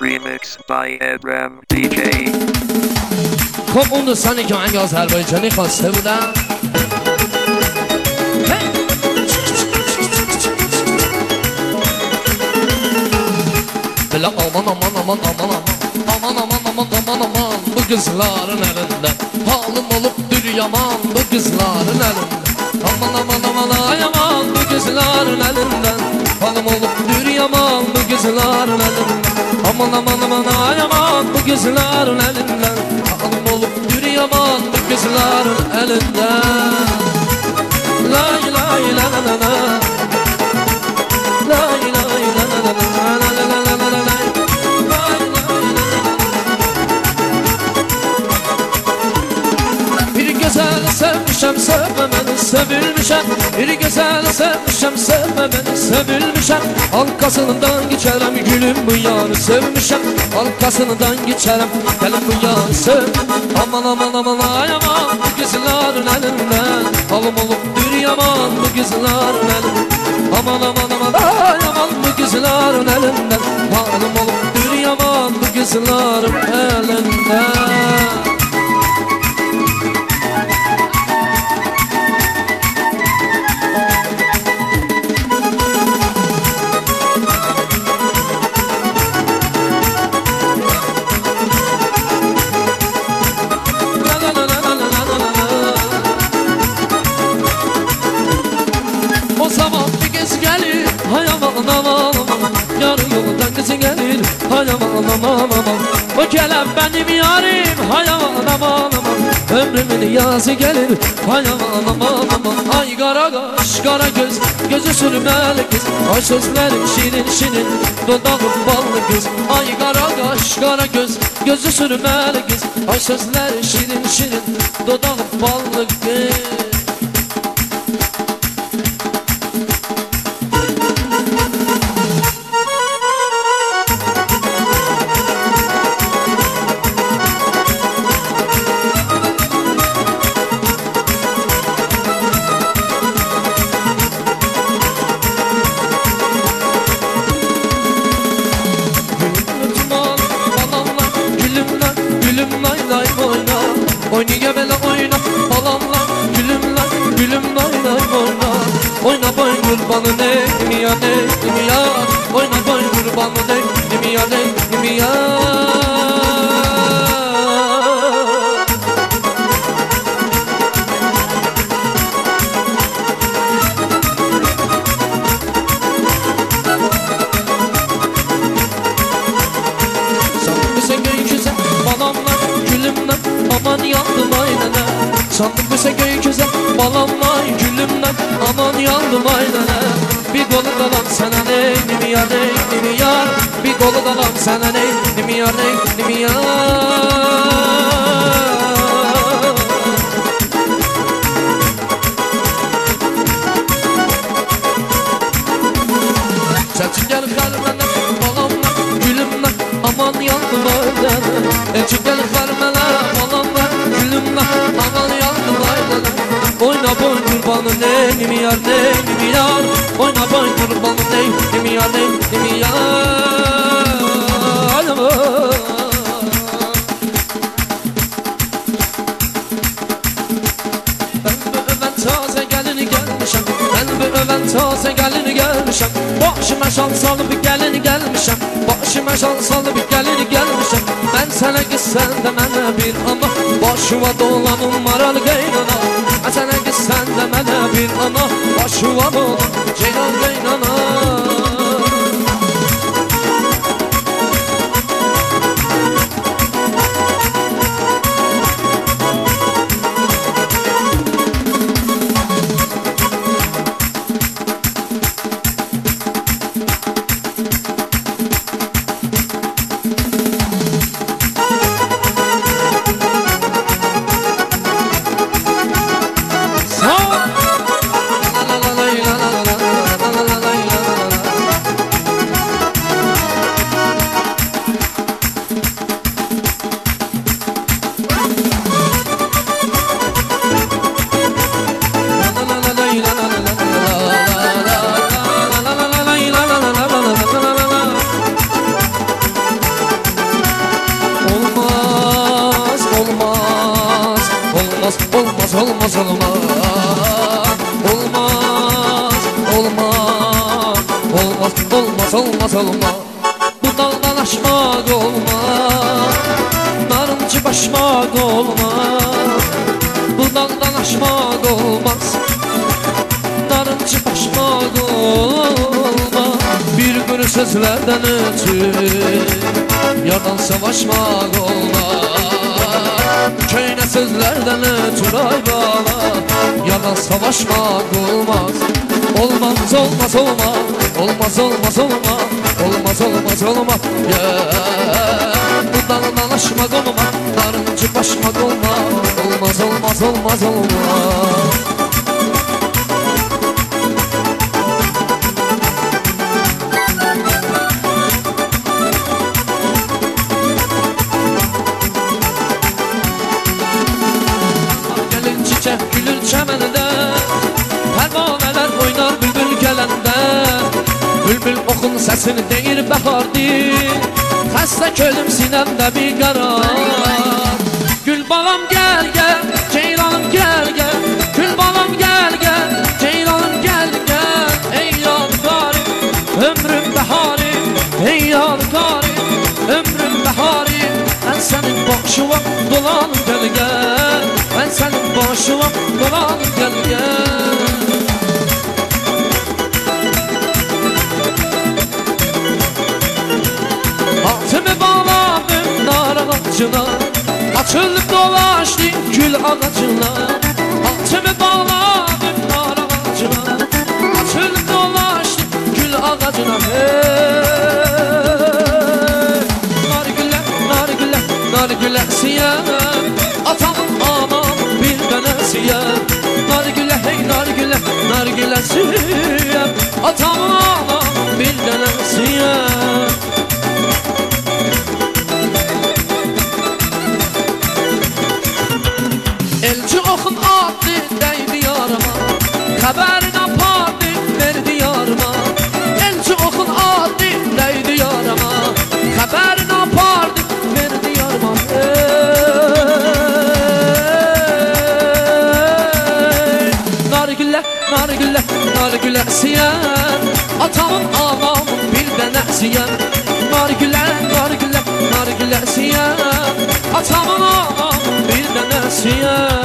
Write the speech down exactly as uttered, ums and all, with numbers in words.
Remix by Ebram دی جی. خب اون دوستانی که آهنگ آذربایجانی خواسته بودن بلا aman aman aman aman aman aman aman aman aman bu kızların elinde halim olup dur yaman bu kızların elinde aman aman aman ay aman bu kızların elinden halim olup dur yaman bu kızların elinden aman aman aman ay aman bu kızların elinden halim olup dur yaman bu kızların elinden la la la la la la la la la la sevmişem sevmemeni sevilmişem bir güzel sevmişem sevmemeni sevilmişem arkasından geçerim gülüm bu yanı sevmişem arkasından geçerim gelin bu yanı sev aman aman aman ay aman bu kızların elinden halım olup dur yaman bu kızların elinden aman aman aman ay aman bu kızların elinden halım olup dur yaman bu kızların elinden. O kelem benim yarim hay aman aman aman ömrümün yazı gelir hay aman aman aman ay kara kaş kara göz gözü sürmeli kız ay sözlerim şirin şirin dudağım ballı kız ay kara kaş kara göz gözü sürmeli kız ay sözlerim şirin şirin dudağım ballı kız. Oyna bela oyna balamla gülümle gülüm oyna oyna oyna boy kurbanı neyim ya neyim ya oyna boy kurbanı neyim ya neyim ya aman yandım aynana sandım bu göğü güzel balamla gülümden aman yandım aynana bir kolu dalam sana neyim ya neyim ya bir kolu dalam sana neyim ya neyim ya Çelçin gel kalbine balamla gülümden aman yandım aynana Çelçin gel kalbine aman yandım aynalar oyna boy kurbanı neyim yar neyim yar oyna boy kurbanı neyim yar neyim yar ben bu öven taze gelini gelmişem ben bu öven taze gelini gelmişem başıma şans alıp gelini gelmişem başıma şans alıp gelini gelmişem ben sana gitsen de mənə bir ana başıma dolanım maralı qaynana ben sana gitsen de mənə bir ana başıma dolanım ceylan qaynana la la la la la la la la la la la la la la olmaz, olmaz, olmaz, olmaz. Bu daldan aşmak olmaz, narıncı başmak olmaz. Bu daldan aşmak olmaz, narıncı başmak olmaz. Bir kuru sözlerden ötürü yardan savaşmak olmaz. Köyne sözlerden ötürü ay bala yardan savaşmak olmaz. Olmaz, olmaz, olmaz, olmaz, olmaz, olmaz, olmaz, olmaz, olmaz, yeah. Bu daldan aşmak olmaz, narıncı başmak olmaz. Olmaz, olmaz, olmaz, olmaz. Gelin çiçek gülür çemeninde, pervaneler oynar bülbül gelende. Bülbül okun sesini deyir bahardır, xəstə kölüm sinəmdə bir qarar. Gül balam gel gel, ceylanım gel gel. Gül balam gel gel, ceylanım gel gel. Ey yadigarım, ömrüm baharım. Ey yadigarım, ömrüm baharım. Ben senin başıma dolanım gel gel. Ben senin başıma dolanım gel gel. Atımı bağladım nar ağacına, açılıp dolaştım gül ağacına. Atımı bağladım nar ağacına, açılıp dolaştım gül ağacına. Hey, nar güle, nar güle, nar gülesiye, atamın anam bir denesiye. Nar güle, hey nar güle, nar gülesiye, atamın anam bir denesiye. Elçi oxun adlı dəydi yarıma, xəbərin apardı verdi yarıma. Elçi oxun adlı dəydi yarıma, xəbərin apardı verdi yarıma. Hey, nargülə, nargülə, nargüləsiyəm, atamın anamın bir dənəsiyəm. Nargülə, nargülə, nargüləsiyəm, atamın anamın bir dənəsiyəm.